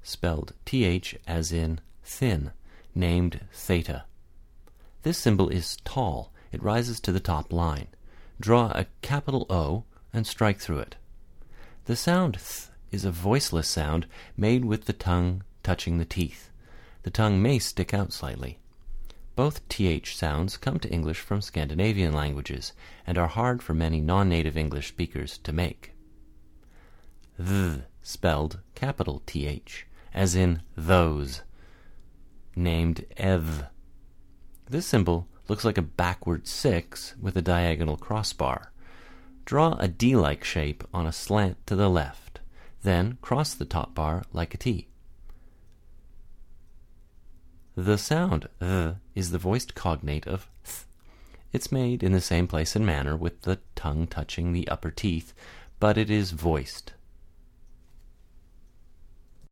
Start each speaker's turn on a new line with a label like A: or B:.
A: spelled th as in thin, named theta. This symbol is tall. It rises to the top line. Draw a capital O and strike through it. The sound th is a voiceless sound made with the tongue touching the teeth. The tongue may stick out slightly. Both th sounds come to English from Scandinavian languages and are hard for many non-native English speakers to make. Th, spelled capital th, as in those, named ev. This symbol looks like a backward 6 with a diagonal crossbar. Draw a D-like shape on a slant to the left, then cross the top bar like a T. The sound th is the voiced cognate of th. It's made in the same place and manner with the tongue touching the upper teeth, but it is voiced.